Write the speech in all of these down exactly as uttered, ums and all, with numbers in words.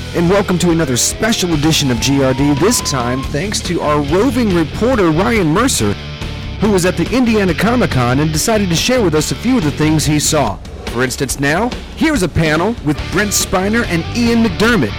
and welcome to another special edition of G R D, this time thanks to our roving reporter Ryan Mercer, who was at the Indiana Comic-Con and decided to share with us a few of the things he saw. For instance, now, here's a panel with Brent Spiner and Ian McDermott.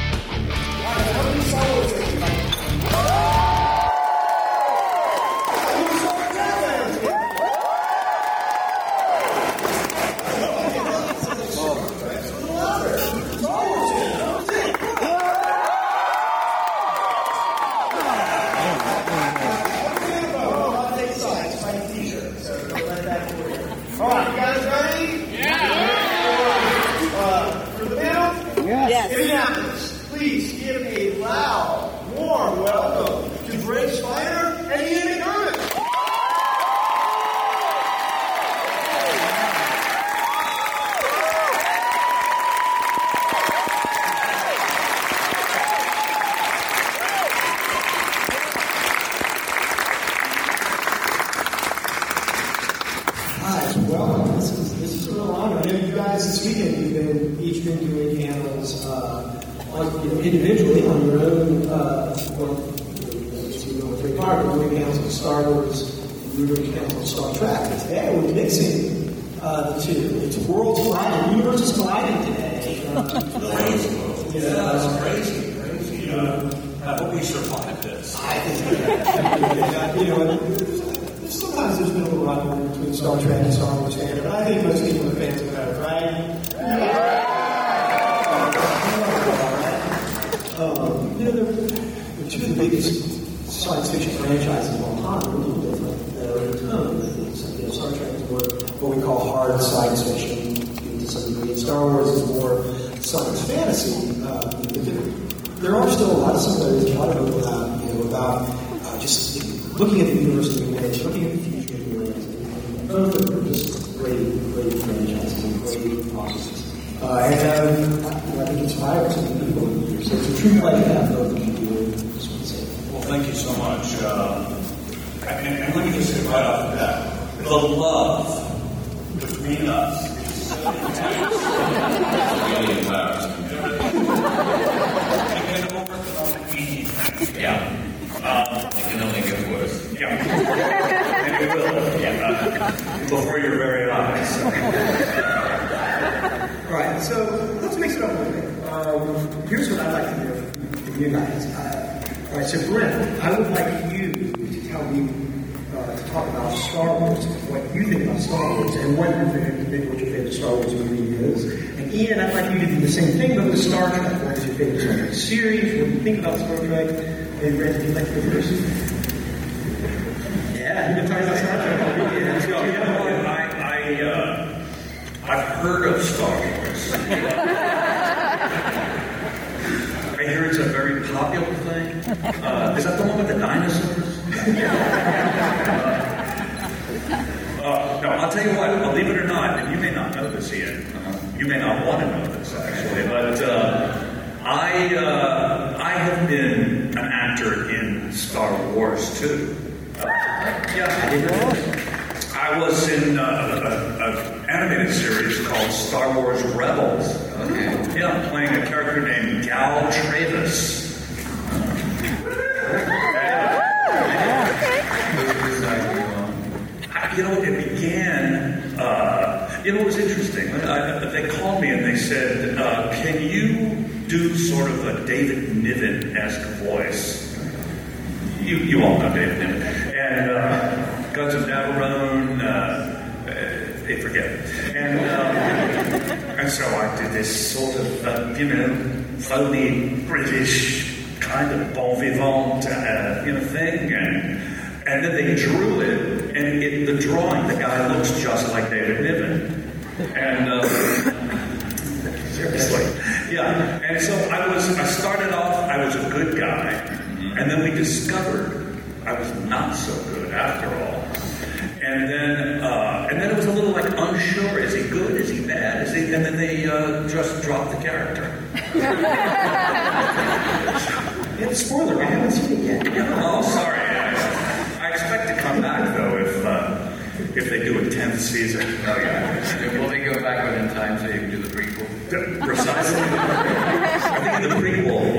If they do a tenth season. Oh, yeah. Will they go back in time so you can do the prequel? Precisely. I think in the prequel,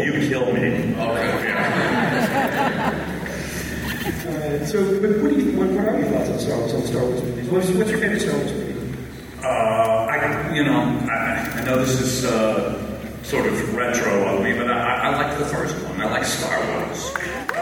kill me. Okay. Yeah. Uh, so, but what, do you, what, what are your thoughts on Star Wars, on Star Wars movies? What's, what's your favorite Star Wars movie? Uh, I, you know, I, I know this is uh, sort of retro of me, but I, I like the first one. I like Star Wars. Uh,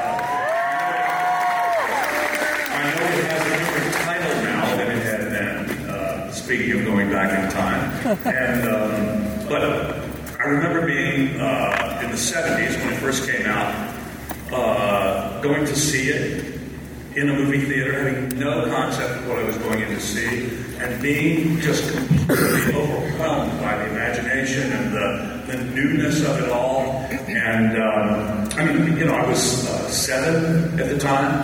I know it has a different title now than it had then, uh, speaking of going back in time. And, um, but I remember being uh, in the seventies when it first came out, uh, going to see it in a movie theater, having no concept of what I was going in to see, and being just completely overwhelmed by the imagination and the, the newness of it all. And, um, I mean, you know, I was uh, seven at the time.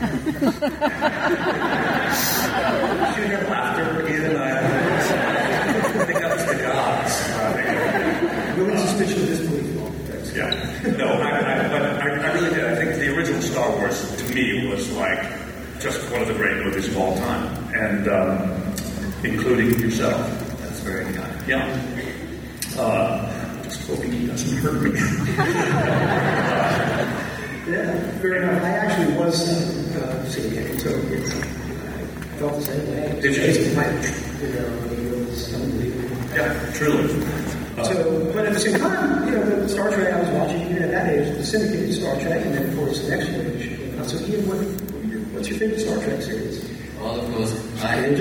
You hear laughter again, I think that was the gods. Really suspicion of disbelief. Yeah. No, I, I, but I, I really did. I think the original Star Wars, to me, was like just one of the great movies of all time. And um, including yourself. That's very kind. Yeah. Uh, just hoping he doesn't hurt me. Yeah, fair enough. I actually was uh, seeing it, so it's, I felt the same way. Did you? It's my, you know, it was unbelievable. Yeah, truly. Uh, So, but at the same time, you know, the Star Trek I was watching, even at that age, the syndicated Star Trek, and then of course Next Generation. Uh, so, Ian, what, what's your favorite Star Trek series? Well, of course, I had,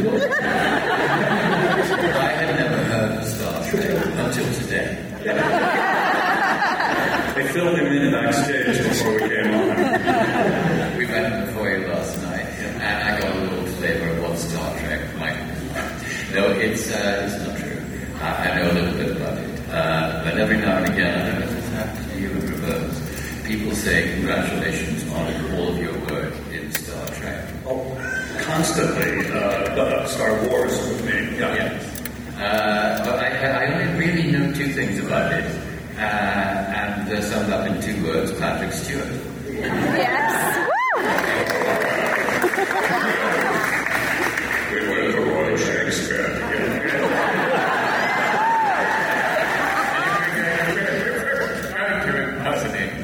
I had never heard of Star Trek until today. They filled him in backstage before we came on. We met before you last night, and I got a little flavor of what Star Trek might be. No, it's, uh, it's not true. I, I know a little bit about it. Uh, but every now and again, I don't know if it's happened to you in reverse, people say congratulations on all of your work in Star Trek. Oh, constantly. Uh, uh, Star Wars with me. Yeah. Yes. Uh, but I, I only really know two things about it, uh, and they're summed up in two words: Patrick Stewart. Yes. We went to Roy Shakespeare. What's the name?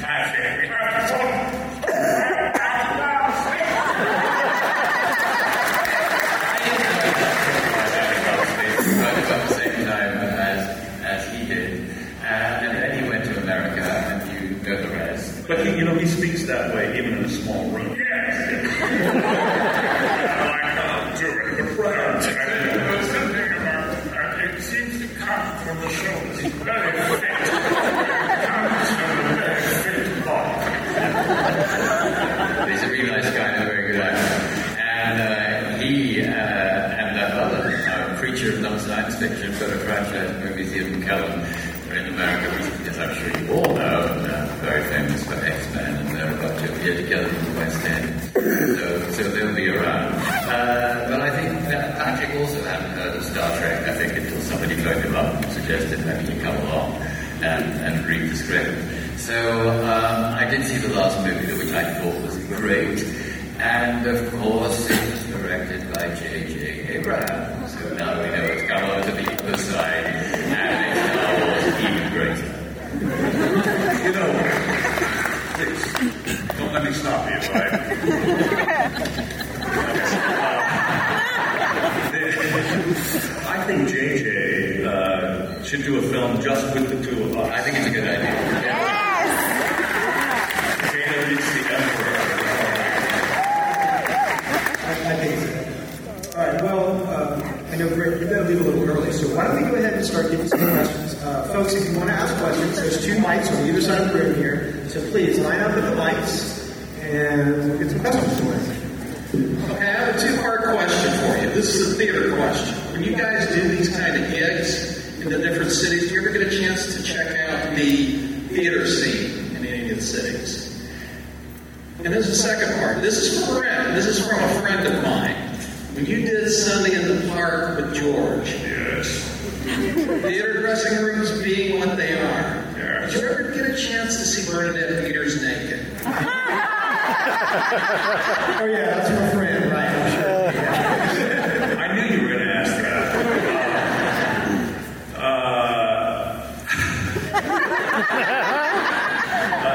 About the same time as as he did, uh, and then he went to America, and you know the rest. But he, you know, he speaks that way even in a small room. Yes. I like how to do it. The prayer. There's something about uh, it seems to come from the shoulders. It's very fit. It comes from a very fit body. He's a really nice guy and a very good actor, and uh, he uh, and that other uh, creature of dumb science fiction, Philip Cratchit, movies Ian McKellen, are in America recently, as I'm sure you all know, and uh, very famous for X-Men, and they're about to appear together in the West End. So, so they'll be around. Uh, but I think that Patrick also hadn't heard of Star Trek, I think, until somebody phoned him up and suggested maybe he come along and, and read the script. So um, I did see the last movie, which I thought was great. And of course, it was directed by J J Abrams. So now we know it's come over to the other side, and it's Star Wars even greater. You know, please, don't let me stop you, all right? I think J J uh, should do a film just with the two of us. I think it's a good idea. Yes. Jada meets the Emperor. I, I think so. All right, well, um, I know, Greg, you've got to leave a little early, so why don't we go ahead and start getting some questions. Uh, folks, if you want to ask questions, there's two mics on either side of the room here, so please line up at the mics, and we'll get some questions for Okay, I have a two-part question for you. This is a theater question. When you guys do these kind of gigs in the different cities, do you ever get a chance to check out the theater scene in any of the cities? And there's a second part. This is for a friend. This is from a friend of mine. When you did Sunday in the Park with George, Yes. theater dressing rooms being what they are, Yes. did you ever get a chance to see Bernadette Peters naked? Oh, yeah, that's my friend, right? I'm sure. Yeah. I knew you were going to ask that. Uh, uh,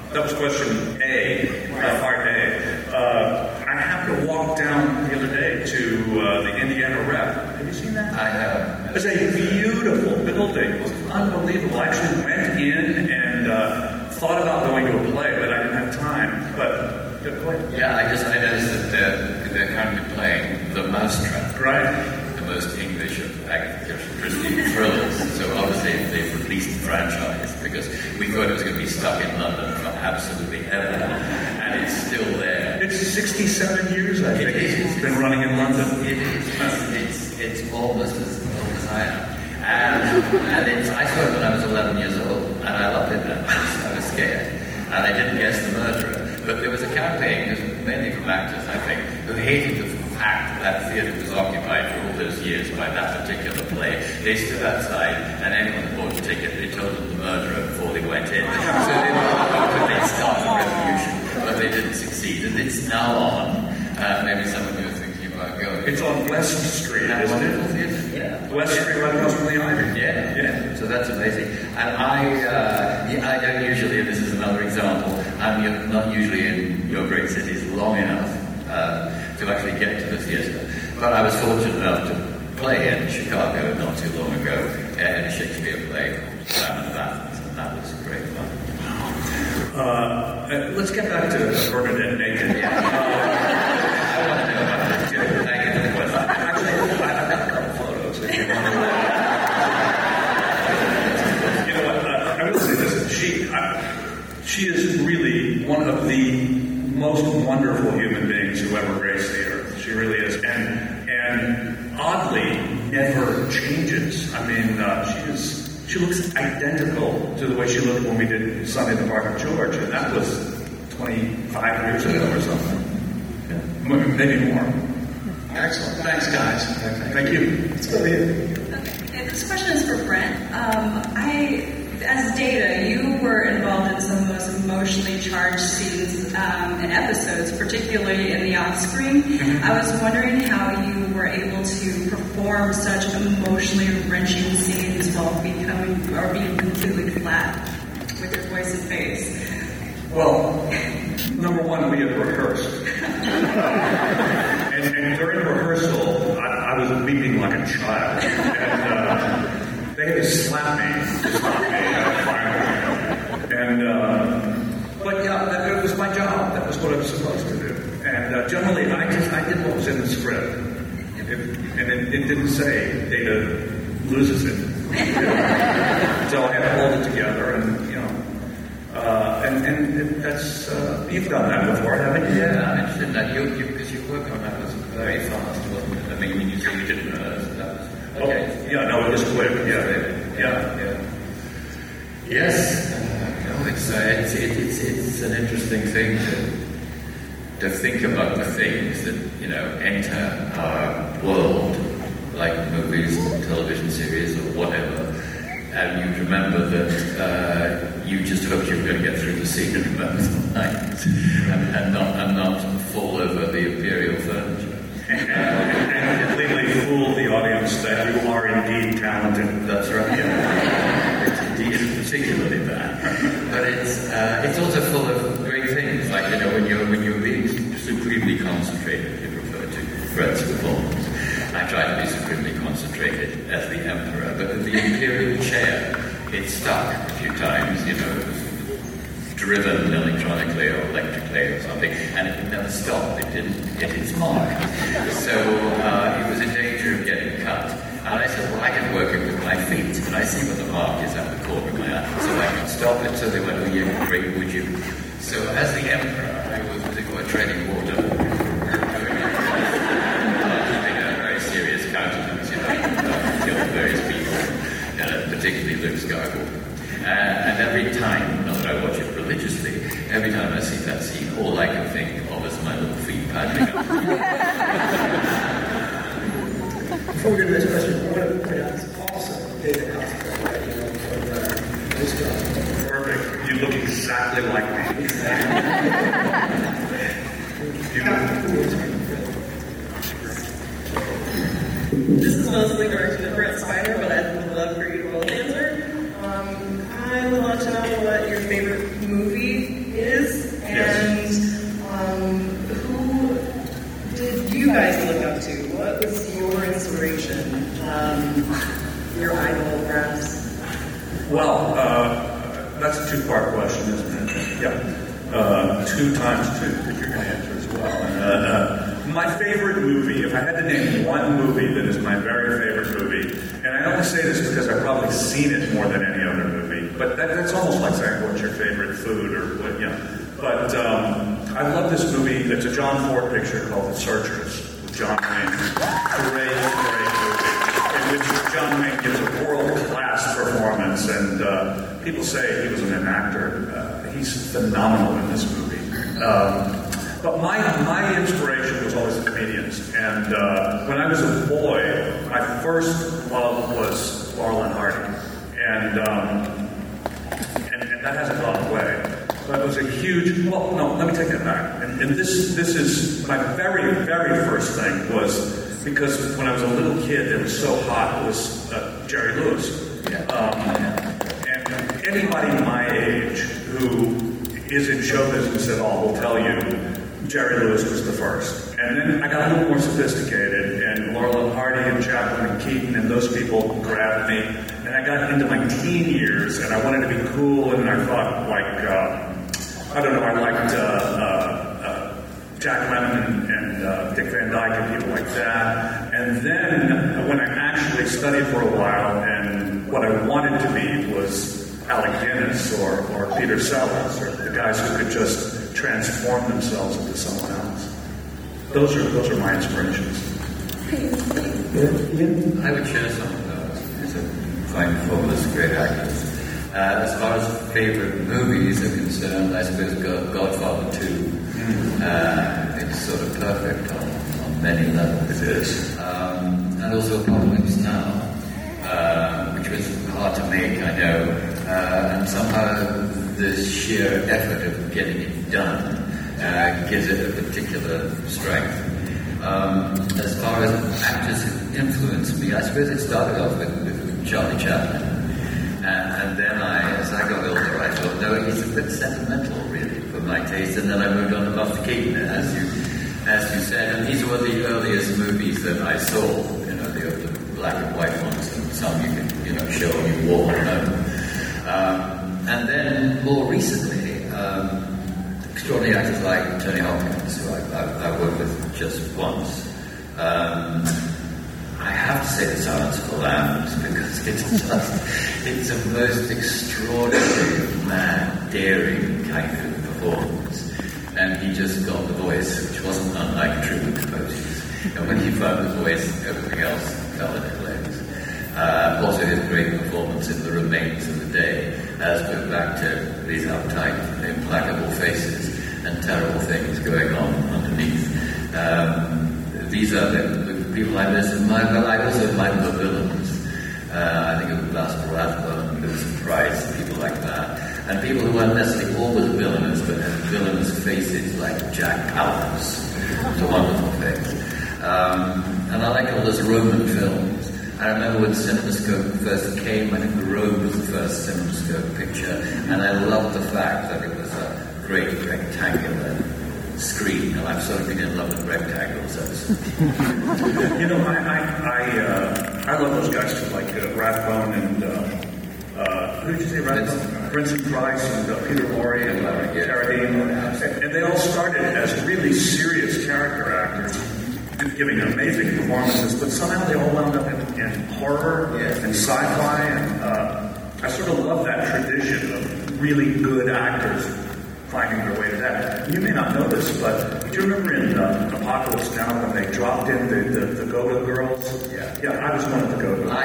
that was question A, uh, part A. Uh, I happened to walk down the other day to uh, the Indiana Rep. Have you seen that? I have. It's a beautiful building. It was unbelievable. I actually went in and uh, thought about going to a play, but I didn't have time. But good point. Yeah, I just I noticed that they're, they're currently playing The Mousetrap. Right. Most English of Agatha Christie thrillers. So obviously they've released the franchise because we thought it was going to be stuck in London for absolutely ever, and it's still there. It's sixty-seven years, I think. It is. It's been running in London. It is. It's it's almost as old as I am, and and it's. I saw it when I was eleven years old, and I loved it then. I was scared, and I didn't guess the murderer. But there was a campaign, mainly from actors, I think, who hated the fact that that theatre was occupied for all those years by that particular play. They stood outside, and anyone who bought a ticket, they told them the murderer before they went in. So they thought they'd start a revolution, but they didn't succeed. And it's now on. Uh, maybe some of you are thinking about going. It's on West Street, That's isn't wonderful it? theatre. Yeah. West Street, right across from the Ivy. Yeah, yeah. So that's amazing. And I, uh, yeah, I don't usually, and this is another example, I'm not usually in your great cities long enough uh, to actually get to the theatre. But I was fortunate enough to play in Chicago not too long ago in a Shakespeare play called Sam and Athens, and that was great fun. Uh, let's get back to Bernadette Naked. Yeah. Uh, I want to know about this too. Thank you for the question. Actually, I've got a couple photos. If you want to. You know what? Uh, I will say this: she, I, she is really one of the most wonderful human beings who ever graced the earth. She really is, and and oddly never changes. I mean, uh, she is. She looks identical to the way she looked when we did Sunday in the Park of George, and that was twenty-five years ago or something. Yeah. Maybe more. Excellent. Thanks, guys. Thank you. Let's go ahead. Okay, this question is for Brent. Um, I, as Data, you were involved in some of the most emotionally charged scenes um, and episodes, particularly in the off-screen. Mm-hmm. I was wondering how you were able to perform such emotionally wrenching scenes while becoming or being completely flat with your voice and face. Well, number one, we had rehearsed. and, and during rehearsal, I, I was weeping like a child. And uh, they had to slap me to stop me uh, finally. And, uh, but yeah, that, it was my job. That was what I was supposed to do. And uh, generally, I just, I did what was in the script. It, and it, it didn't say Data loses it. You know? So I had to hold it together and, you know. Uh, and, and that's, uh, you've done that before, haven't you? Yeah, I'm interested in that. You, you, because your work on that was very fast, wasn't it? I mean, when you say you didn't realize that was... Okay. Oh, yeah, no, it was quick, yeah. Yeah, yeah. Yes. Uh, no, it's, uh, it's, it, it's, it's an interesting thing to, to think about the things that, you know, enter our world, like movies, television series, or whatever. And you remember that uh, you just hoped you were going to get through the scene and remember the lines and, and, not, and not fall over the imperial furniture. And, and completely fool the audience that you are indeed talented. That's right. Yeah. It's indeed particularly that. But it's uh, it's also full of great things, like, you know, when you're when you're being supremely concentrated, you refer to Fred's performance. I try to be supremely concentrated as the emperor, but with the imperial chair, it stuck a few times, you know, it was driven electronically or electrically or something, and it never stopped. It didn't hit its mark. So uh, it was in danger of getting cut. And I said, well, I can work it with my feet, and I see where the mark is at the corner of my eye, so I can stop it. So they went, oh, yeah, great, would you? So as the emperor, I was what they call treading water. Countenance, you know, uh, killed various people, uh, particularly Luke Skywalker. Uh, and every time, not that I watch it religiously, every time I see that scene, all I can think of is my little feet paddling up. Before we go to this question, I want to point out it's awesome Data cosplay, right? You know, from uh, this job. Perfect. You look exactly like me. you This is mostly directed at Brett Spiner, but I would love for you to both answer. Um, I would love to know what your favorite movie is. that's a two-part question, isn't it? Yeah. Uh, two times two, because you're going to answer as well. And, uh, uh, my favorite movie, if I had to name one movie that is my very favorite movie, and I only say this because I've probably seen it more than any other movie, but that, that's almost like saying what's your favorite food or what, you know. But um, I love this movie. It's a John Ford picture called The Searchers with John Wayne. Great, great movie in which John Wayne gives a world-class performance, and uh, people say he was an actor. Uh, he's phenomenal in this movie. Um, but my my inspiration was always the comedians, and uh, when I was a boy, my first love was Laurel and Hardy, and um, and, and that hasn't gone away. But it was a huge. Well, no, let me take that back. And, and this this is my very very first thing was. Because when I was a little kid, it was so hot, it was uh, Jerry Lewis. Um, and anybody my age who is in show business at all will tell you Jerry Lewis was the first. And then I got a little more sophisticated, and Laurel and Hardy and Chaplin and Keaton and those people grabbed me. And I got into my teen years, and I wanted to be cool, and I thought, like, uh, I don't know, I liked... Uh, uh, Jack Lemmon and, and uh, Dick Van Dyke and people like that. And then when I actually studied for a while, and what I wanted to be was Alec Guinness or, or Peter Sellers, or the guys who could just transform themselves into someone else. Those are those are my inspirations. I would share some of those. These are fine performers, great actors. Uh, as far as favorite movies are concerned, I suppose God, Godfather two. Uh, it's sort of perfect on, on many levels. It is. Um, and also Apocalypse Now, uh, which was hard to make, I know. Uh, and somehow the sheer effort of getting it done uh, gives it a particular strength. Um, as far as actors who influenced me, I suppose it started off with, with Charlie Chaplin. And, and then I, as I got older, I thought, no, he's a bit sentimental, really, for my taste. And then I moved on to Buster Keaton, as you, as you said. And these were the earliest movies that I saw, you know, the, the black and white ones, and some you could, you know, show on your wall and home. Um, and then more recently, um, extraordinary actors like Tony Hopkins, who I, I, I worked with just once. Um, I have to say The Silence of the Lambs, because it's just, it's a most extraordinary, mad, daring kind of performance. And he just got the voice, which wasn't unlike Truman Capote's. And when he found the voice, everything else fell in its legs. Uh, also his great performance in The Remains of the Day, as goes back to these uptight, implacable faces and terrible things going on underneath. Um, these are the people I miss in mind, but I also like the villains. Uh, I think of Last Rathbone, Vincent Price, people like that. And people who weren't necessarily always villainous, but had villainous faces like Jack Palance. It's a wonderful face. Um, and I like all those Roman films. I remember when CinemaScope first came, I think Rome was the first CinemaScope picture, and I loved the fact that it was a great rectangular screen, and I've sort of been in love with rectangles. You know, I I I, uh, I love those guys too, like uh, Rathbone and uh, uh, who did you say Rathbone? Vincent Price and uh, Peter Lorre and uh, Carradine, and, and they all started as really serious character actors, giving amazing performances, but somehow they all wound up in, in horror and sci-fi, and uh, I sort of love that tradition of really good actors finding their way to that. You may not know this, but do you remember in uh, Apocalypse Now when they dropped in the, the, the Go-Go Girls? Yeah. Yeah, I was one of the Go-Go Girls.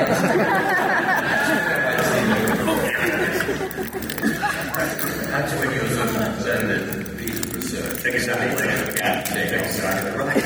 That's when you were sort of presented a piece of research. Exactly. Yeah, exactly right.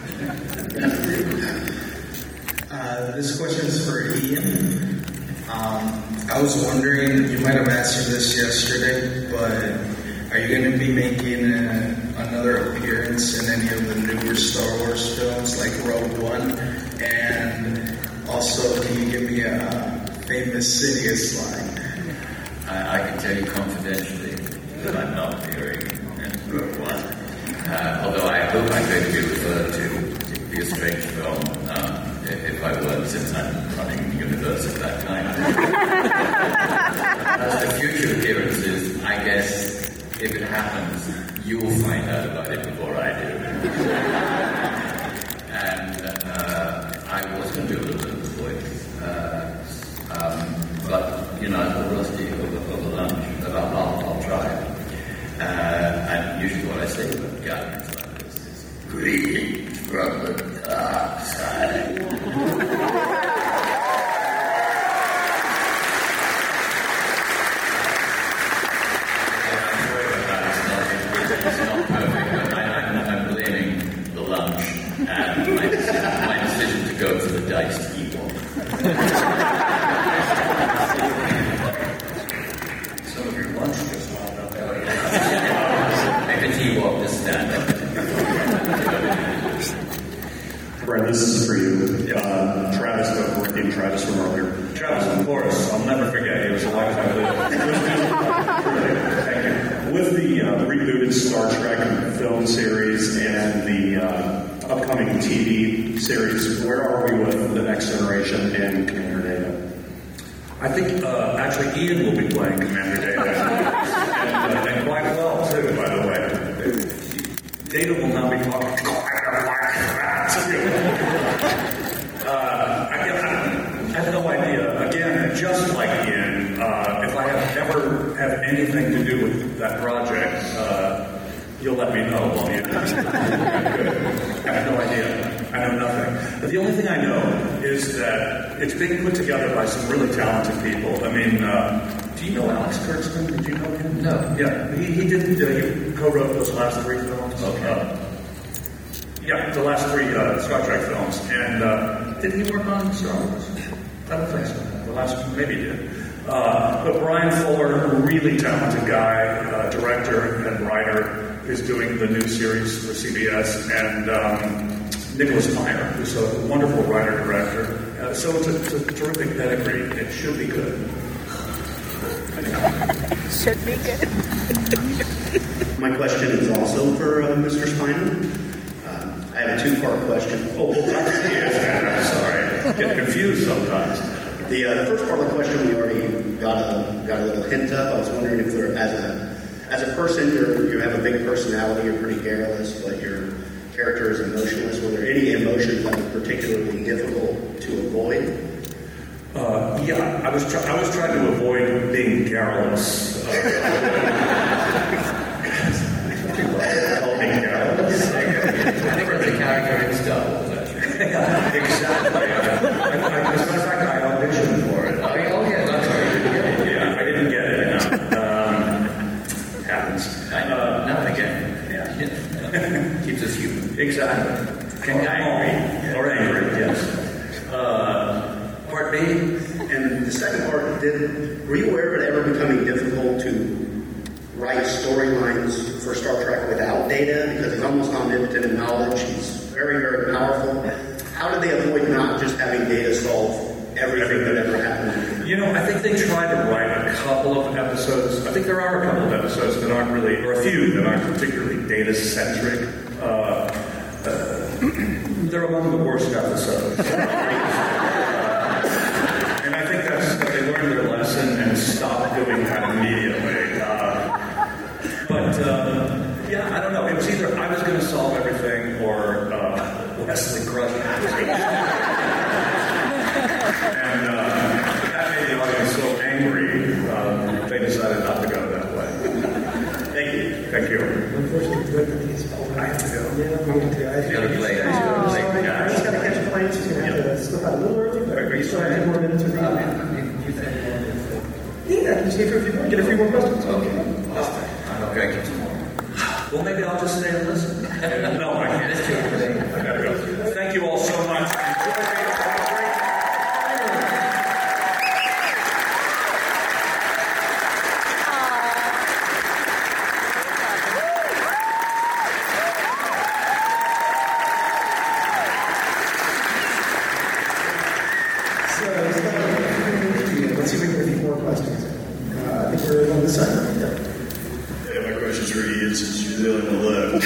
Uh, this question is for Ian. Um, I was wondering, you might have answered this yesterday, but are you going to be making a, another appearance in any of the newer Star Wars films, like Rogue One? And also, can you give me a famous Sidious line? I, I can tell you confidentially that I'm not appearing in Rogue One. Uh, although I hope I'm going to be referred to, to be a strange film, um, if, if I were, since I'm running the universe at that time. As the future appearances, I guess if it happens, you'll find out about it before I do. And uh, I was going to do a little bit of the voice, uh, um, but, you know, I'm rusty over, over lunch, but I'll, I'll, I'll try. Uh, and usually what I say about gatherings like this is, greetings from the dark side. It's not perfect, but I, I'm, I'm blaming the lunch and my decision, my decision to go for the diced Ewok. Some of your lunch just wound up out. If it's Ewok, just stand up. Brent, this is for you. Uh, Travis, working Travis from earlier. Travis, of course, I'll never forget. He was a lifetime listener. Thank you. With the uh, rebooted Star Trek film series and the uh, upcoming T V series, where are we with the next generation and Commander Data? I think uh, actually Ian will be playing Commander Data, and, uh, and quite well too, by the way. Data will not be talking quite like that. uh, I, guess, I have no idea. Again, just like Ian, uh, if I have ever have anything to do with that project, uh, you'll let me know, won't you? Good. I have no idea. I know nothing. But the only thing I know is that it's being put together by some really talented people. I mean, uh, do you know Alex Kurtzman? Did you know him? No. Yeah, he, he did. Uh, he co-wrote those last three films. Okay. Uh, yeah, the last three uh, Star Trek films. And uh, did he work on Star Wars? I don't think so. The last, maybe he did. Uh, but Brian Fuller, a really talented guy, uh, director and writer, is doing the new series for C B S, and um, Nicholas Meyer, who's a wonderful writer-director. Uh, so it's a, it's a terrific pedigree. It should be good. Should be good. My question is also for uh, Mister Spiner. Uh, I have a two-part question. Oh, well, yes, I'm sorry. I get confused sometimes. The, uh, the first part of the question we already got a got a little hint of. I was wondering if there, as a as a person, you're, you have a big personality. You're pretty garrulous, but your character is emotionless. Were there any emotions that were particularly difficult to avoid? Uh, yeah, I was try- I was trying to avoid being garrulous. Uh, being garrulous. I think it's a character in Star Wars, actually. Exactly. I, I, as a matter of fact, I auditioned for it. Oh, yeah, that's right. Yeah, I didn't get it. No. Um, happens. I know. Uh, Not again. Yeah. Keeps us human. Exactly. Can be angry. Or angry, yes. Uh, part B. And the second part, did, were you aware of it ever becoming difficult to write storylines for Star Trek without Data? Because he's almost omnipotent in knowledge. He's very, very powerful. How did they avoid not just having Data solve everything that ever happened? You know, I think they tried to write a couple of episodes. I think there are a couple of episodes that aren't really, or a few that aren't particularly data-centric. Uh, uh, they're among the worst episodes. uh, and I think that's that they learned their lesson and stopped doing that immediately. Uh, but, uh, yeah, I don't know. It was either I was going to solve everything or uh, Wesley Crusher was going to And uh, that made the audience so angry, um, they decided not to go that way. Thank you. Thank you. Unfortunately, he's over. I have to go. Yeah, I'm going to. I have to Gotta play. go. Gotta play. So, Brian's got to catch a plane, so he's going to have to slip out a little early. But Are you still have ten more minutes with me. You think Yeah, just get through a few more. Get a few more questions. Okay. I'm not going to tomorrow. Well, maybe I'll just stay and listen. No, I can't. It's too late. I gotta go. Thank you all so much. Enjoy it. So, let's see if we can get a few more questions. Uh, I think we're on this side. Yeah. Yeah, my question's for Ian since you're the only one left.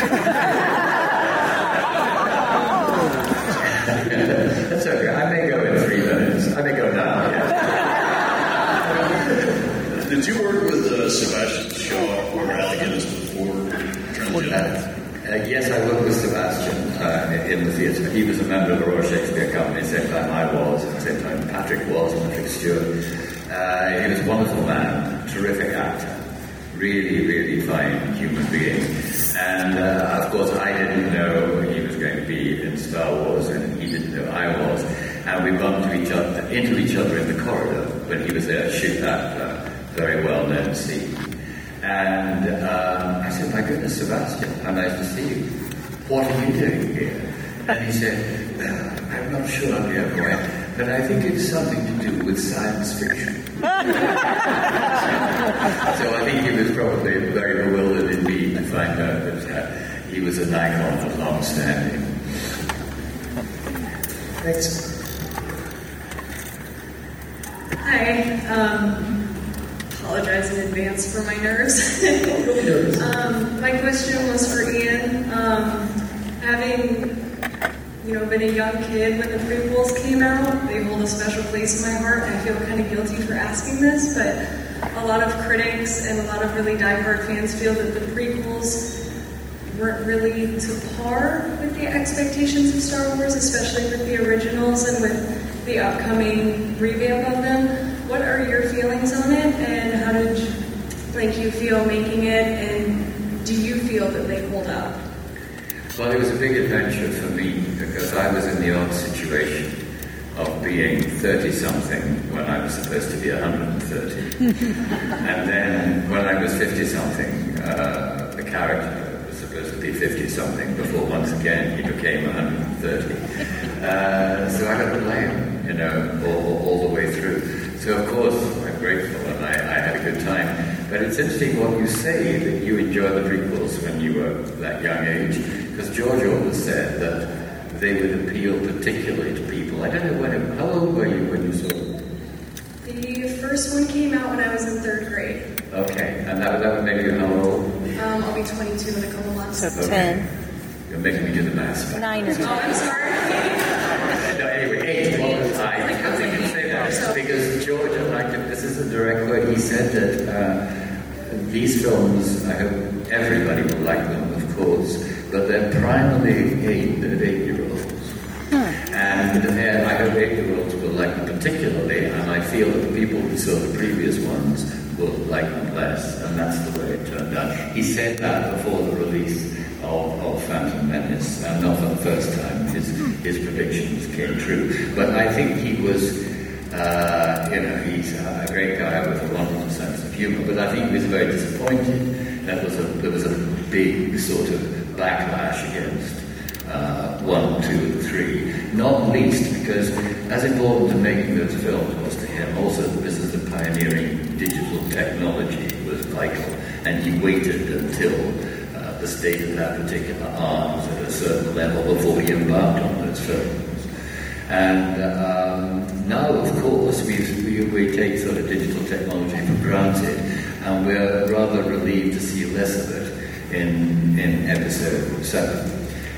That's okay. I may go in three minutes. I may go now. Yeah. Did you work with uh, uh, Sebastian show up or Alec Guinness before Transgender? Uh, yes, I worked with Sebastian uh, in the theatre. He was a member of the Royal Shakespeare Company, at the same time I was, at the same time Patrick was, and Patrick Stewart. Uh, he was a wonderful man, terrific actor, really, really fine human being. And uh, of course, I didn't know he was going to be in Star Wars, and he didn't know I was. And we bumped into each other, into each other in the corridor when he was there to shoot that uh, very well-known scene. And um, I said, my goodness, Sebastian, how nice to see you. What are you doing here? And he said, uh, I'm not sure I'll be ever right, but I think it's something to do with science fiction. So I think he was probably very bewildered indeed to find out that uh, he was an icon of long standing. Thanks. Hi. Um, apologize in advance for my nerves. um, my question was for Ian. Um, having, you know, been a young kid when the prequels came out, they hold a special place in my heart, and I feel kind of guilty for asking this, but a lot of critics and a lot of really diehard fans feel that the prequels weren't really to par with the expectations of Star Wars, especially with the originals and with the upcoming revamp of them. What are your feelings on it, and how did you, like, you feel making it, and do you feel that they hold up? Well, it was a big adventure for me because I was in the odd situation of being thirty-something when I was supposed to be one hundred thirty. And then when I was fifty-something, uh, the character was supposed to be fifty-something before once again he became one hundred thirty. Uh, so I got to play him, you know, all, all the way through. So of course I'm grateful and I, I had a good time. But it's interesting what you say, that you enjoyed the prequels when you were that young age, because George always said that they would appeal particularly to people. I don't know when, how old were you when you saw them? The first one came out when I was in third grade. Okay, and that, that would make you how old? Um, I'll be twenty-two in a couple months. So Okay. ten. You're making me do the maths. Nine or Oh, I'm sorry. No, anyway, eight. Well, I, I can say that because George, and I can, this is a direct quote, he said that uh, these films, I hope everybody will like them, of course, but they're primarily aimed at eight-year-olds. And uh, I hope eight-year-olds will like them particularly, and I feel that the people who saw the previous ones will like them less, and that's the way it turned out. He said that before the release of, of Phantom Menace, and not for the first time his, his predictions came true. But I think he was, uh, you know, he's a great guy with a wonderful sense of humor, but I think he was very disappointed. That was a, there was a big sort of backlash against uh, one, two, and three, not least because as important to making those films was to him, also the business of pioneering digital technology was vital, and he waited until the state of that particular art was at a certain level before he embarked on those films. And um, now, of course, we, we, we take sort of digital technology for granted, and we're rather relieved to see less of it in, in episode seven.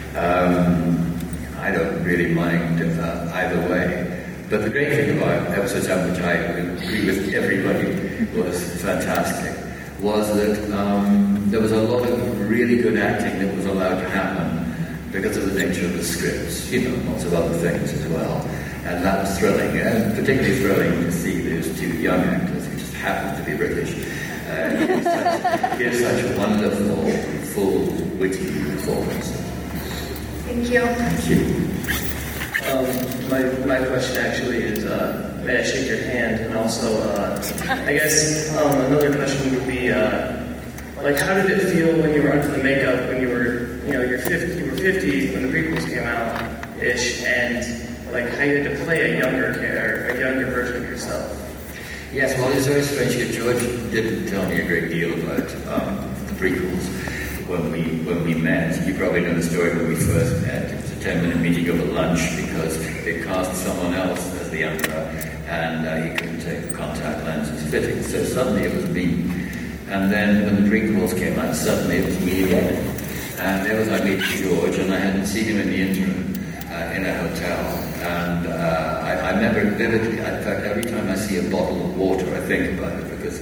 Um, I don't really mind uh, either way. But the great thing about episode seven, which I agree with everybody was fantastic, was that um, there was a lot of really good acting that was allowed to happen because of the nature of the scripts, you know, lots of other things as well. And that was thrilling, and particularly thrilling to see those two young actors who just happened to be British uh, give, such, give such wonderful, full, witty performances. Thank you. Thank you. Um, my, my question actually is, uh, may I shake your hand? And also, uh, I guess um, another question would be, uh, like, how did it feel when you were under the makeup, when you were, you know, you're fifty, you were fifty when the prequels came out, ish, and like how you had to play a younger character, a younger version of yourself? Yes, well, it's very strange because George didn't tell me a great deal about um, the prequels when we when we met. You probably know the story when we first met. It was a ten-minute meeting over lunch because they cast someone else as the Emperor, and uh, he couldn't take the contact lenses fitting. So suddenly it was me. And then when the prequels came out, suddenly it was me again. And there was I meeting George, and I hadn't seen him in the interim uh, in a hotel. And uh, I, I remember vividly, in fact, every time I see a bottle of water, I think about it, because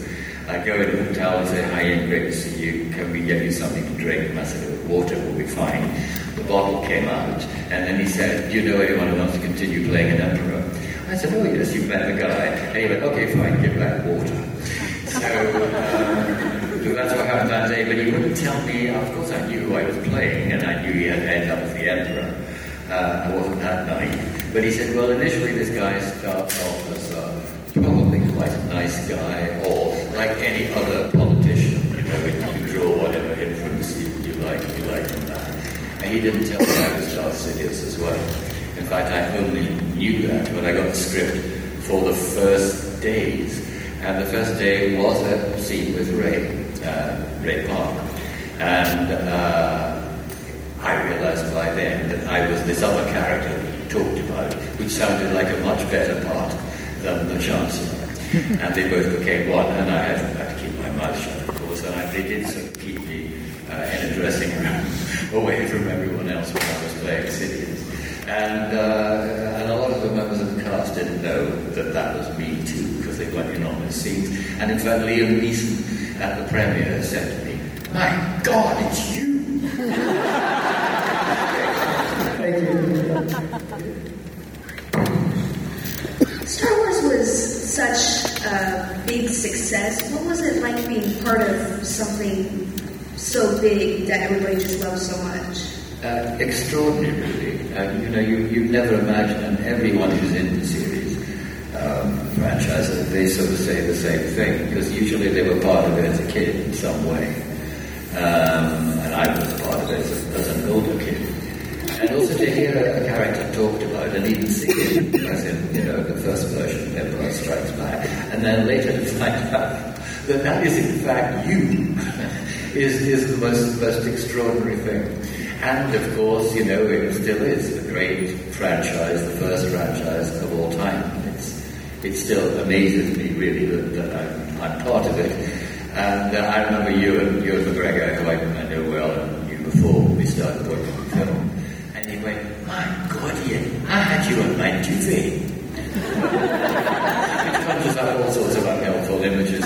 I go in the hotel and say, hi, Ian, great to see you. Can we get you something to drink? And I said, water will be fine. The bottle came out, and then he said, do you know anyone who wants to continue playing an emperor? I said, oh, yes, you've met the guy. And he went, okay, fine, give back water. So, um, so that's what happened that day, but he wouldn't tell me. Of course, I knew who I was playing, and I knew he had ended up as the emperor. Uh, I wasn't that naive. But he said, well, initially this guy starts off as uh, probably quite a nice guy, or like any other politician, you know, you can draw whatever inference you, you like, you like from that. And he didn't tell me I was Darth Sidious as well. In fact, I only knew that when I got the script for the first days. And the first day was a scene with Ray, uh, Ray Park. And uh, I realized by then that I was this other character talked about, which sounded like a much better part than the Chancellor. And they both became one, and I had, had to keep my mouth shut, of course, and I, they did sort of keep me uh, in a dressing room away from everyone else when I was playing Sidious. And, uh, and a lot of the members of the cast didn't know that that was me too, because they weren't in on the scenes. And in fact, Liam Neeson at the premiere said to me, my God, it's you! Thank you. Star Wars was such a big success. What was it like being part of something so big that everybody just loves so much? Uh, extraordinary, really. Uh, you know, you, you never imagine, and everyone who's in the series um, franchise, they sort of say the same thing, because usually they were part of it as a kid in some way. Um, and I was part of it as, as an older kid. And also to hear a, a character talked about and even see it, as in, you know, the first version of Empire Strikes Back, and then later to find out that that is in fact you, is, is the most, most extraordinary thing. And of course, you know, it still is the great franchise, the first franchise of all time. It's, it still amazes me, really, that, that I'm, I'm part of it. And uh, I remember you and Ewan McGregor, who I, I know well, and knew before we started working on film. And he went, my God, Ian, I had you on my duvet. It conjures up all sorts of unhelpful images.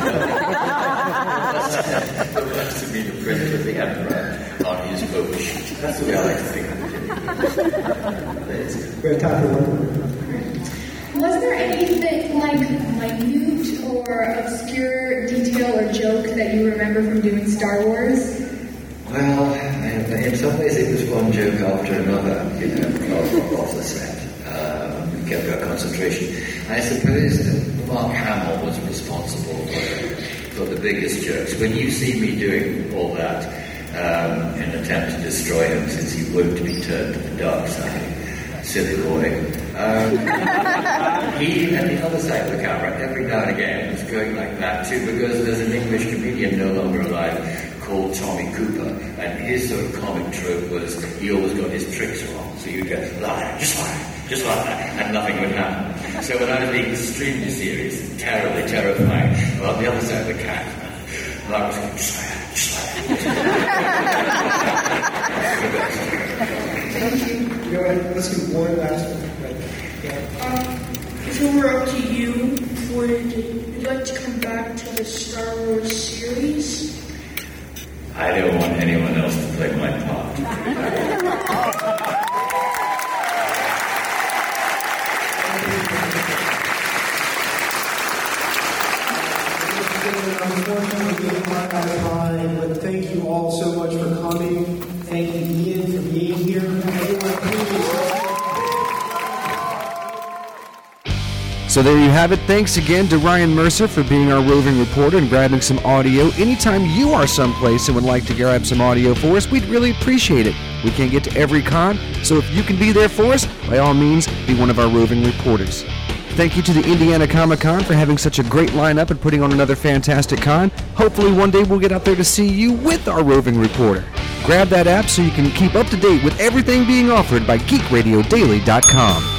That's to be the print of the Emperor on his boat sheet. That's the way I like to think of it. We have time for one. Was there anything like minute or obscure detail or joke that you remember from doing Star Wars? Well, in some ways it was one joke after another, you know, off the set. Um, we kept our concentration. I suppose that Mark Hamill was responsible for, for the biggest jokes. When you see me doing all that um, in an attempt to destroy him, since he won't be turned to the dark side, silly boy. Um, he, at the other side of the camera, every now and again, was going like that too, because there's an English comedian no longer alive called Tommy Cooper, and his sort of comic trope was he always got his tricks wrong, so you'd go, lie, just lie, just like that, and nothing would happen. So when I was being extremely serious, terribly terrifying, well, on the other side of the cat, and I was going, just like that, just like that. Thank you. You know what? Let's do one last one right there. Um, if it were up to you, would you like to come back to the Star Wars series? I don't want anyone else to play my part. Unfortunately, we are out of time, but thank you all so much for coming. Thank you, Ian, for being here. Everyone, please. So there you have it. Thanks again to Ryan Mercer for being our roving reporter and grabbing some audio. Anytime you are someplace and would like to grab some audio for us, we'd really appreciate it. We can't get to every con, so if you can be there for us, by all means, be one of our roving reporters. Thank you to the Indiana Comic Con for having such a great lineup and putting on another fantastic con. Hopefully one day we'll get out there to see you with our roving reporter. Grab that app so you can keep up to date with everything being offered by geek radio daily dot com.